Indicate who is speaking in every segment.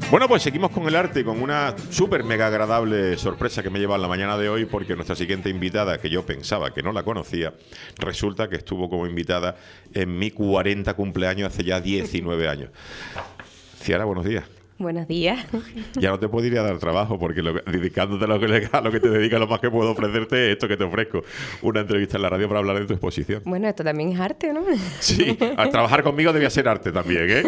Speaker 1: Bueno, pues seguimos con el arte, con una súper mega agradable sorpresa que me lleva en la mañana de hoy, porque nuestra siguiente invitada, que yo pensaba que no la conocía, resulta que estuvo como invitada en mi 40 cumpleaños hace ya 19 años. Ciara, buenos días.
Speaker 2: Buenos días.
Speaker 1: Ya no te puedo ir a dar trabajo, porque dedicándote a lo que te dedicas, lo más que puedo ofrecerte es esto que te ofrezco, una entrevista en la radio para hablar de tu exposición.
Speaker 2: Bueno, esto también es arte, ¿no?
Speaker 1: Sí, al trabajar conmigo debía ser arte también, ¿eh?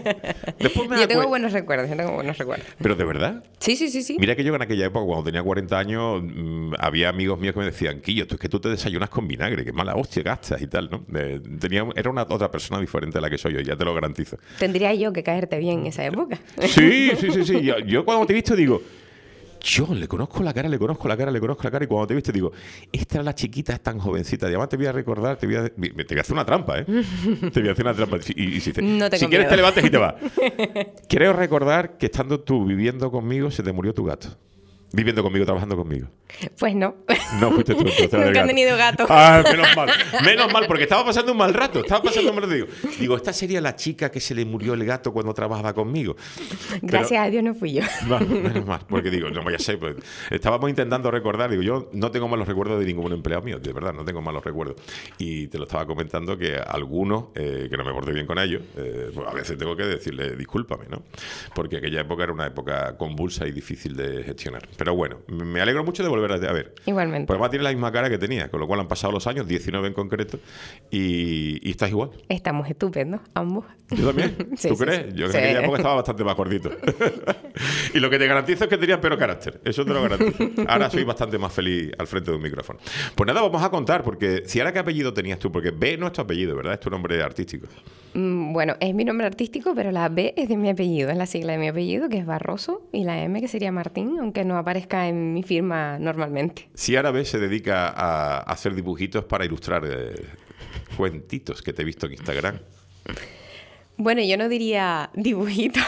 Speaker 2: Yo tengo buenos recuerdos,
Speaker 1: ¿Pero de verdad?
Speaker 2: Sí.
Speaker 1: Mira que yo en aquella época, cuando tenía 40 años, había amigos míos que me decían, Quillo, es que tú te desayunas con vinagre, qué mala hostia gastas y tal, ¿no? Era otra persona diferente a la que soy yo, ya te lo garantizo.
Speaker 2: Tendría yo que caerte bien en esa época.
Speaker 1: Sí. Yo cuando te he visto digo, yo le conozco la cara, y cuando te he visto digo, esta es la chiquita, es tan jovencita, además te voy a recordar, te voy a hacer una trampa, ¿eh? Te voy a hacer una trampa. Y si quieres
Speaker 2: miedo.
Speaker 1: te levantes y te vas. Creo recordar que estando tú viviendo conmigo se te murió tu gato. Viviendo conmigo, trabajando conmigo.
Speaker 2: Pues no.
Speaker 1: No fuiste tú.
Speaker 2: Nunca han tenido gato.
Speaker 1: Ah, menos mal, porque estaba pasando un mal rato. Digo, esta sería la chica que se le murió el gato cuando trabajaba conmigo.
Speaker 2: Gracias a Dios no fui yo.
Speaker 1: Menos mal, porque digo, no vaya a ser. Pues, estábamos intentando recordar, digo, yo no tengo malos recuerdos de ningún empleado mío, de verdad, no tengo malos recuerdos. Y te lo estaba comentando que algunos, que no me porté bien con ellos, pues a veces tengo que decirle, discúlpame, ¿no? Porque aquella época era una época convulsa y difícil de gestionar. Pero bueno, me alegro mucho de volver a ver.
Speaker 2: Igualmente.
Speaker 1: Porque además tiene la misma cara que tenía, con lo cual han pasado los años, 19 en concreto, y estás igual.
Speaker 2: Estamos estupendos, ambos.
Speaker 1: ¿Yo también?
Speaker 2: Sí,
Speaker 1: ¿Tú crees?
Speaker 2: Sí.
Speaker 1: Yo en aquella época estaba bastante más gordito. Y lo que te garantizo es que tenía peor carácter. Eso te lo garantizo. Ahora soy bastante más feliz al frente de un micrófono. Pues nada, vamos a contar, porque Ciara, ¿qué apellido tenías tú? Porque B no es tu apellido, ¿verdad? Es tu nombre artístico.
Speaker 2: Bueno, es mi nombre artístico, pero la B es de mi apellido, es la sigla de mi apellido, que es Barroso, y la M, que sería Martín, aunque no aparezca en mi firma normalmente.
Speaker 1: Ciara B se dedica a hacer dibujitos para ilustrar cuentitos que te he visto en Instagram.
Speaker 2: Bueno, yo no diría dibujitos,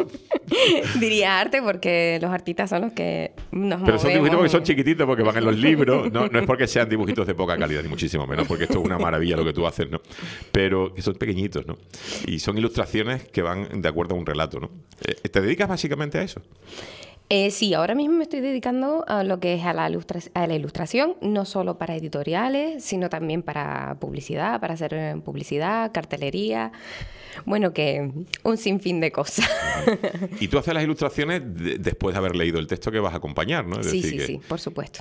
Speaker 2: diría arte, porque los artistas son los que nos movemos.
Speaker 1: Pero son dibujitos porque son chiquititos, porque van en los libros. No es porque sean dibujitos de poca calidad, ni muchísimo menos, porque esto es una maravilla lo que tú haces, ¿no? Pero que son pequeñitos, ¿no? Y son ilustraciones que van de acuerdo a un relato, ¿no? ¿Te dedicas básicamente a eso?
Speaker 2: Sí, ahora mismo me estoy dedicando a lo que es a la ilustración, no solo para editoriales, sino también para publicidad, para hacer publicidad, cartelería, bueno, que un sinfín de cosas.
Speaker 1: Y tú haces las ilustraciones después de haber leído el texto que vas a acompañar, ¿no? Es decir,
Speaker 2: Sí, por supuesto.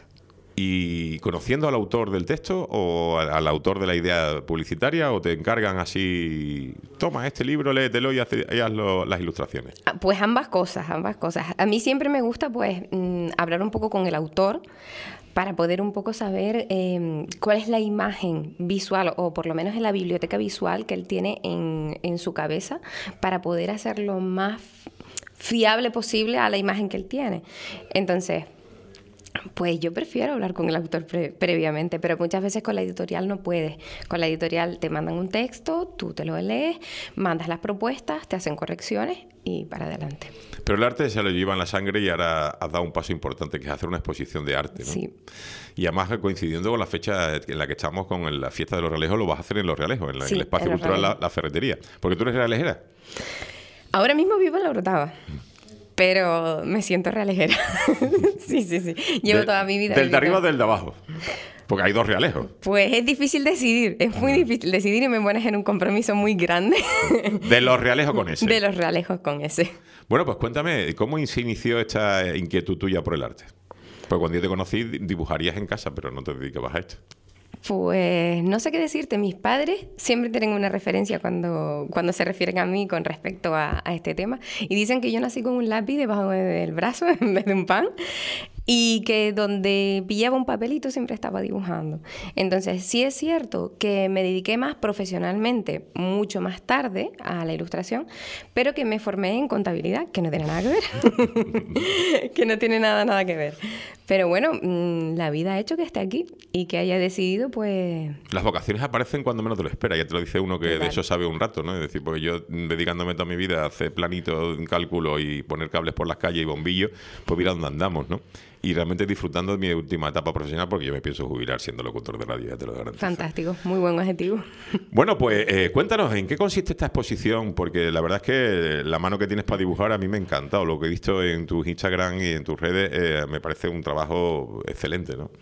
Speaker 1: ¿Y conociendo al autor del texto o al autor de la idea publicitaria, o te encargan así, toma este libro, léetelo y haz las ilustraciones?
Speaker 2: Pues ambas cosas. A mí siempre me gusta pues hablar un poco con el autor para poder un poco saber cuál es la imagen visual, o por lo menos en la biblioteca visual que él tiene en su cabeza, para poder hacer lo más fiable posible a la imagen que él tiene. Entonces, pues yo prefiero hablar con el autor previamente, pero muchas veces con la editorial no puedes. Con la editorial te mandan un texto, tú te lo lees, mandas las propuestas, te hacen correcciones y para adelante.
Speaker 1: Pero el arte se lo lleva en la sangre, y ahora has dado un paso importante, que es hacer una exposición de arte, ¿no?
Speaker 2: Sí.
Speaker 1: Y además, coincidiendo con la fecha en la que estamos con la fiesta de los Realejos, lo vas a hacer en Los Realejos, en el espacio cultural La Ferretería. Porque tú eres realejera.
Speaker 2: Ahora mismo vivo en La Orotava. Pero me siento realejera. Sí. Llevo toda mi vida.
Speaker 1: ¿Del de arriba o del de abajo? Porque hay dos Realejos.
Speaker 2: Pues es difícil decidir. Es muy difícil decidir, y me pones en un compromiso muy grande.
Speaker 1: ¿De Los Realejos con ese?
Speaker 2: De Los Realejos con ese.
Speaker 1: Bueno, pues cuéntame, ¿cómo se inició esta inquietud tuya por el arte? Pues cuando yo te conocí dibujarías en casa, pero no te dedicabas a esto.
Speaker 2: Pues no sé qué decirte. Mis padres siempre tienen una referencia cuando se refieren a mí con respecto a este tema, y dicen que yo nací con un lápiz debajo del brazo en vez de un pan, y que donde pillaba un papelito siempre estaba dibujando. Entonces sí es cierto que me dediqué más profesionalmente mucho más tarde a la ilustración, pero que me formé en contabilidad, que no tiene nada que ver. Que no tiene nada que ver. Pero bueno, la vida ha hecho que esté aquí y que haya decidido, pues...
Speaker 1: Las vocaciones aparecen cuando menos te lo esperas. Ya te lo dice uno que
Speaker 2: Total.
Speaker 1: de eso sabe un rato, ¿no? Es decir, porque yo dedicándome toda mi vida a hacer planitos, cálculo y poner cables por las calles y bombillos, pues mira dónde andamos, ¿no? Y realmente disfrutando de mi última etapa profesional, porque yo me pienso jubilar siendo locutor de radio, ya te lo garantizo.
Speaker 2: Fantástico, muy buen objetivo.
Speaker 1: Bueno, pues cuéntanos, ¿en qué consiste esta exposición? Porque la verdad es que la mano que tienes para dibujar a mí me ha encantado. Lo que he visto en tus Instagram y en tus redes me parece un trabajo excelente, ¿no?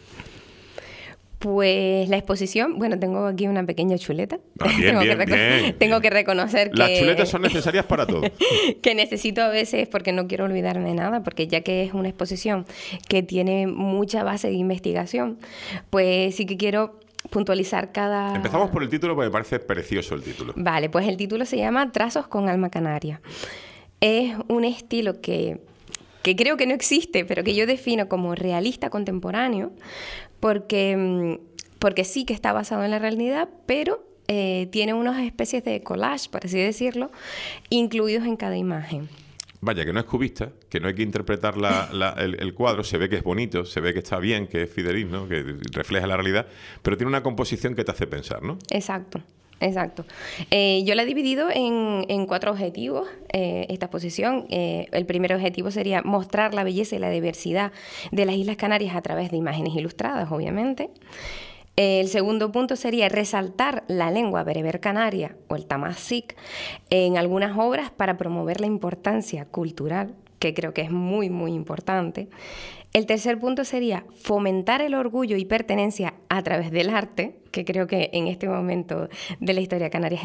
Speaker 2: Pues la exposición, bueno, tengo aquí una pequeña chuleta.
Speaker 1: Bien, bien.
Speaker 2: Tengo que reconocer que...
Speaker 1: Las chuletas son necesarias para todo.
Speaker 2: que necesito a veces, porque no quiero olvidarme de nada, porque ya que es una exposición que tiene mucha base de investigación, pues sí que quiero puntualizar cada...
Speaker 1: Empezamos por el título porque me parece precioso el título.
Speaker 2: Vale, pues el título se llama Trazos con alma canaria. Es un estilo que creo que no existe, pero que yo defino como realista contemporáneo, porque sí que está basado en la realidad, pero tiene unas especies de collage, por así decirlo, incluidos en cada imagen.
Speaker 1: Vaya, que no es cubista, que no hay que interpretar el cuadro, se ve que es bonito, se ve que está bien, que es fidedigno, que refleja la realidad, pero tiene una composición que te hace pensar, ¿no?
Speaker 2: Exacto. Exacto. Yo la he dividido en 4 objetivos, esta exposición. El primer objetivo sería mostrar la belleza y la diversidad de las Islas Canarias a través de imágenes ilustradas, obviamente. El segundo punto sería resaltar la lengua bereber canaria o el tamasic en algunas obras para promover la importancia cultural, que creo que es muy, muy importante. El tercer punto sería fomentar el orgullo y pertenencia a través del arte, que creo que en este momento de la historia de Canarias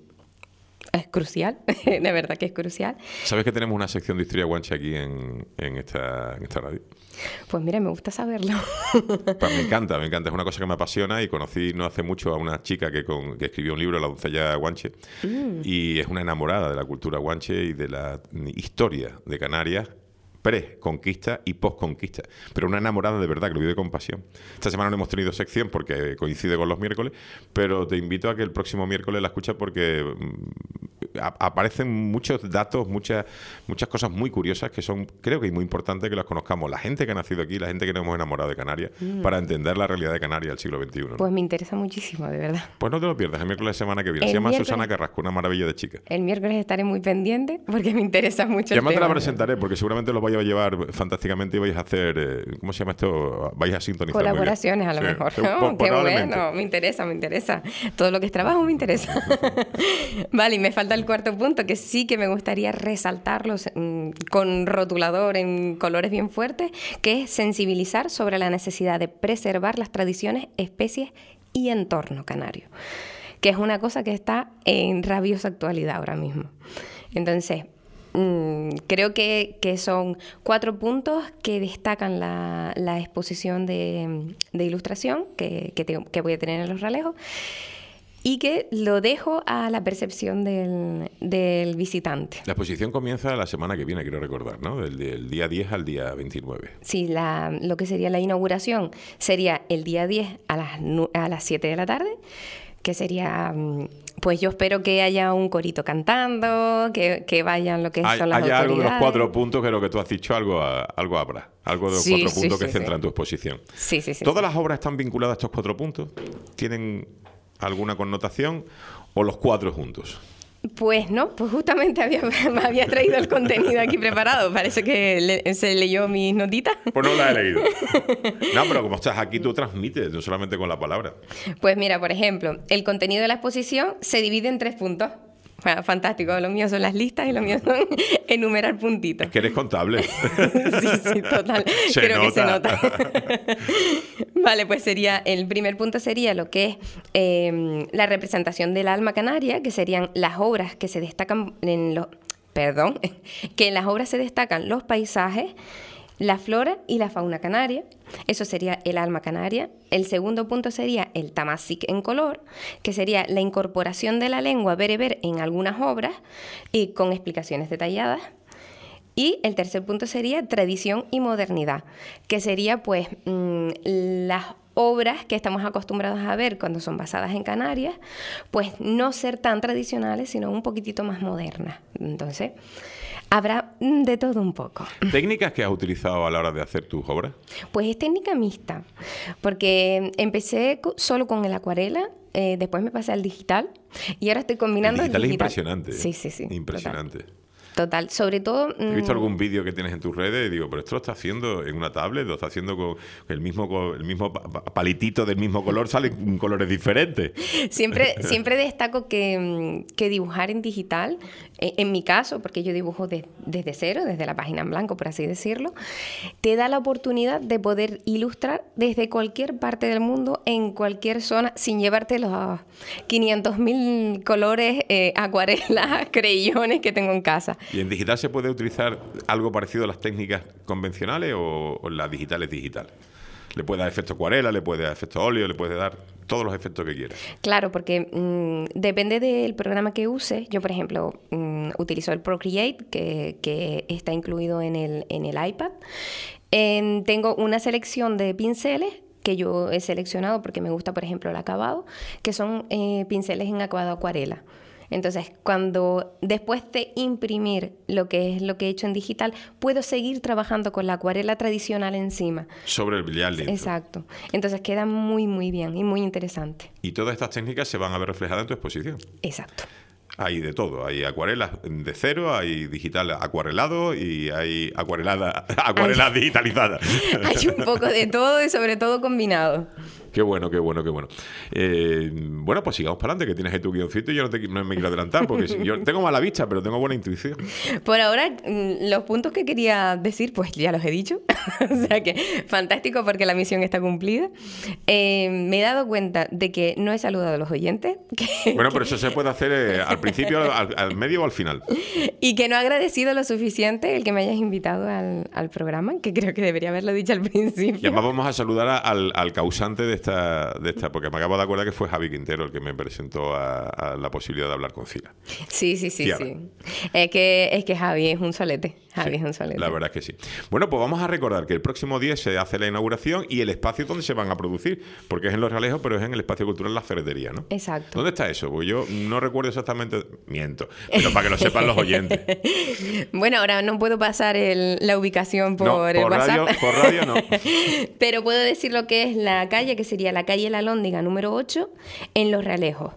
Speaker 2: es crucial, de verdad que es crucial.
Speaker 1: ¿Sabes que tenemos una sección de historia guanche aquí en esta radio?
Speaker 2: Pues mira, me gusta saberlo.
Speaker 1: Pues me encanta, es una cosa que me apasiona y conocí no hace mucho a una chica que escribió un libro, La doncella guanche, y es una enamorada de la cultura guanche y de la historia de Canarias, pre-conquista y post-conquista, pero una enamorada de verdad que lo vive con pasión. Esta semana no hemos tenido sección porque coincide con los miércoles, pero te invito a que el próximo miércoles la escuches porque aparecen muchos datos, muchas cosas muy curiosas que son, creo que es muy importante que las conozcamos, la gente que ha nacido aquí, la gente que nos hemos enamorado de Canarias, para entender la realidad de Canarias del siglo XXI, ¿no?
Speaker 2: Pues me interesa muchísimo, de verdad.
Speaker 1: Pues no te lo pierdas, el miércoles de semana que viene. Se llama Susana Carrasco, una maravilla de chica.
Speaker 2: El miércoles estaré muy pendiente porque me interesa mucho el
Speaker 1: tema. Ya te la
Speaker 2: tema.
Speaker 1: Presentaré porque seguramente lo vais a llevar fantásticamente y vais a hacer, ¿cómo se llama esto? Vais a sintonizar.
Speaker 2: Colaboraciones a lo mejor. No, qué bueno, me interesa. Todo lo que es trabajo me interesa. Vale, y me falta el cuarto punto, que sí que me gustaría resaltarlos con rotulador en colores bien fuertes, que es sensibilizar sobre la necesidad de preservar las tradiciones, especies y entorno canario, que es una cosa que está en rabiosa actualidad ahora mismo. Entonces, creo que son 4 puntos que destacan la exposición de ilustración que voy a tener en Los Ralejos y que lo dejo a la percepción del visitante.
Speaker 1: La exposición comienza la semana que viene, quiero recordar, ¿no? Del día 10 al día 29.
Speaker 2: Sí, lo que sería la inauguración sería el día 10 a las 7 de la tarde, que sería... Pues yo espero que haya un corito cantando, que vayan lo que son las autoridades.
Speaker 1: Hay algo de los 4 puntos que lo que tú has dicho, algo habrá. Algo de los 4 puntos que centran tu exposición.
Speaker 2: Sí.
Speaker 1: ¿Todas las obras están vinculadas a estos 4 puntos? ¿Tienen alguna connotación o los 4 juntos?
Speaker 2: Pues no, pues justamente me había traído el contenido aquí preparado. Parece que se leyó mis notitas.
Speaker 1: Pues no la he leído. No, pero como estás aquí, tú transmites, no solamente con la palabra.
Speaker 2: Pues mira, por ejemplo, el contenido de la exposición se divide en 3 puntos. Fantástico, lo mío son las listas y lo mío son enumerar puntitos.
Speaker 1: Es que eres contable.
Speaker 2: Sí, total. Creo que se nota. Vale, pues el primer punto sería lo que es la representación del alma canaria, que serían las obras que se destacan que en las obras se destacan los paisajes, la flora y la fauna canaria. Eso sería el alma canaria. El segundo punto sería el tamasic en color, que sería la incorporación de la lengua bereber en algunas obras y con explicaciones detalladas. Y el tercer punto sería tradición y modernidad, que sería pues las obras que estamos acostumbrados a ver cuando son basadas en Canarias, pues no ser tan tradicionales, sino un poquitito más modernas. Entonces, Habrá de todo un poco.
Speaker 1: ¿Técnicas que has utilizado a la hora de hacer tus obras?
Speaker 2: Pues es técnica mixta, porque empecé solo con el acuarela, después me pasé al digital y ahora estoy combinando
Speaker 1: El digital es
Speaker 2: digital.
Speaker 1: impresionante.
Speaker 2: Sí, sí, sí.
Speaker 1: Impresionante.
Speaker 2: Total. Sobre todo...
Speaker 1: He visto algún vídeo que tienes en tus redes y digo, pero esto lo está haciendo en una tablet, lo está haciendo con el mismo palitito del mismo color, salen colores diferentes.
Speaker 2: Siempre destaco que dibujar en digital, en mi caso, porque yo dibujo desde cero, desde la página en blanco, por así decirlo, te da la oportunidad de poder ilustrar desde cualquier parte del mundo, en cualquier zona, sin llevarte los 500.000 colores, acuarelas, creyones que tengo en casa.
Speaker 1: ¿Y en digital se puede utilizar algo parecido a las técnicas convencionales o la digital es digital? Le puede dar efecto acuarela, le puede dar efecto óleo, le puede dar todos los efectos que quiera.
Speaker 2: Claro, porque depende del programa que use. Yo, por ejemplo, utilizo el Procreate, que está incluido en el iPad. Tengo una selección de pinceles que yo he seleccionado porque me gusta, por ejemplo, el acabado, que son pinceles en acabado acuarela. Entonces, cuando después de imprimir lo que he hecho en digital, puedo seguir trabajando con la acuarela tradicional encima.
Speaker 1: Sobre el billar lienzo.
Speaker 2: Exacto. Entonces queda muy, muy bien y muy interesante.
Speaker 1: Y todas estas técnicas se van a ver reflejadas en tu exposición.
Speaker 2: Exacto.
Speaker 1: Hay de todo. Hay acuarelas de cero, hay digital acuarelado y hay acuarelas digitalizadas.
Speaker 2: Hay un poco de todo y sobre todo combinado.
Speaker 1: Qué bueno, qué bueno, qué bueno. Bueno, pues sigamos para adelante, que tienes ahí tu guioncito y yo no me quiero adelantar, porque yo tengo mala vista, pero tengo buena intuición.
Speaker 2: Por ahora, los puntos que quería decir, pues ya los he dicho. O sea que fantástico porque la misión está cumplida. Me he dado cuenta de que no he saludado a los oyentes.
Speaker 1: Bueno, pero eso se puede hacer al principio, al medio o al final.
Speaker 2: Y que no he agradecido lo suficiente el que me hayas invitado al programa, que creo que debería haberlo dicho al principio.
Speaker 1: Y además vamos a saludar al causante de esta, porque me acabo de acordar que fue Javi Quintero el que me presentó a la posibilidad de hablar con Cira.
Speaker 2: Sí. Es que Javi es un solete. Javi es un solete.
Speaker 1: La verdad es que sí. Bueno, pues vamos a recordar que el próximo día se hace la inauguración y el espacio donde se van a producir, porque es en Los Realejos, pero es en el espacio cultural La Ferretería, ¿no?
Speaker 2: Exacto.
Speaker 1: ¿Dónde está eso? Pues yo no recuerdo exactamente, miento, pero para que lo sepan los oyentes.
Speaker 2: Bueno, ahora no puedo pasar la ubicación por el WhatsApp.
Speaker 1: Por radio no.
Speaker 2: Pero puedo decir lo que es la calle, que sería la calle La Lóndiga número 8, en Los Realejos.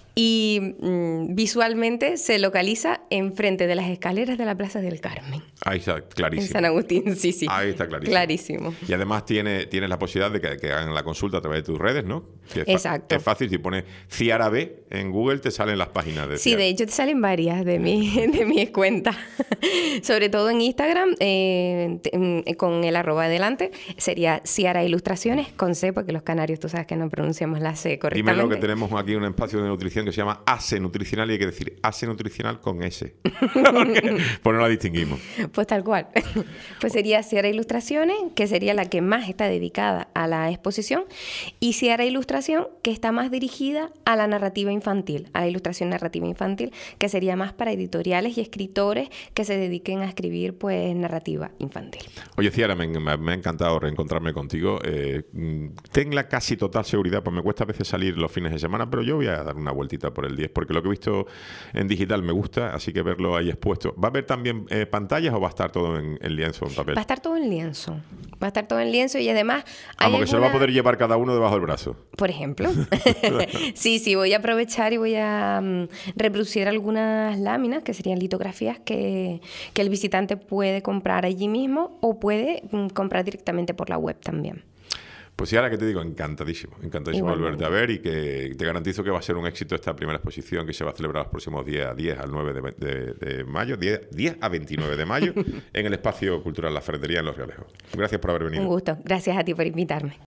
Speaker 2: Y visualmente se localiza enfrente de las escaleras de la Plaza del Carmen.
Speaker 1: Ahí está, clarísimo.
Speaker 2: En San Agustín, sí.
Speaker 1: Ahí está clarísimo.
Speaker 2: Clarísimo.
Speaker 1: Y además tienes la posibilidad de que hagan la consulta a través de tus redes, ¿no?
Speaker 2: Exacto.
Speaker 1: Es fácil, si pones Ciara B en Google te salen las páginas de
Speaker 2: Sí,
Speaker 1: Ciara.
Speaker 2: de hecho te salen varias de mis cuentas. Sobre todo en Instagram, con el @ adelante, sería Ciara Ilustraciones, con C, porque los canarios tú sabes que no pronunciamos la C correctamente.
Speaker 1: Dímelo que tenemos aquí un espacio de nutrición que se llama ASE Nutricional y hay que decir ASE Nutricional con S. Porque no la distinguimos.
Speaker 2: Pues tal cual. Pues sería Ciara Ilustraciones, que sería la que más está dedicada a la exposición, y Ciara Ilustración, que está más dirigida a la narrativa infantil, a la ilustración narrativa infantil, que sería más para editoriales y escritores que se dediquen a escribir pues narrativa infantil.
Speaker 1: Oye, Ciara, me ha encantado reencontrarme contigo. Ten la casi total seguridad, pues me cuesta a veces salir los fines de semana, pero yo voy a dar una vueltita por el 10, porque lo que he visto en digital me gusta, así que verlo ahí expuesto. ¿Va a haber también pantallas o va a estar todo en lienzo o en papel?
Speaker 2: Va a estar todo en lienzo. Va a estar todo en lienzo y además...
Speaker 1: Vamos, que se lo va a poder llevar cada uno debajo del brazo.
Speaker 2: Por ejemplo. Sí, voy a aprovechar y voy a reproducir algunas láminas, que serían litografías que el visitante puede comprar allí mismo o puede comprar directamente por la web también.
Speaker 1: Pues sí, ahora que te digo, encantadísimo volverte a ver y que te garantizo que va a ser un éxito esta primera exposición que se va a celebrar los próximos 10 al 9 de mayo, 10 a 29 de mayo, en el Espacio Cultural La Ferretería en Los Realejos. Gracias por haber venido.
Speaker 2: Un gusto. Gracias a ti por invitarme.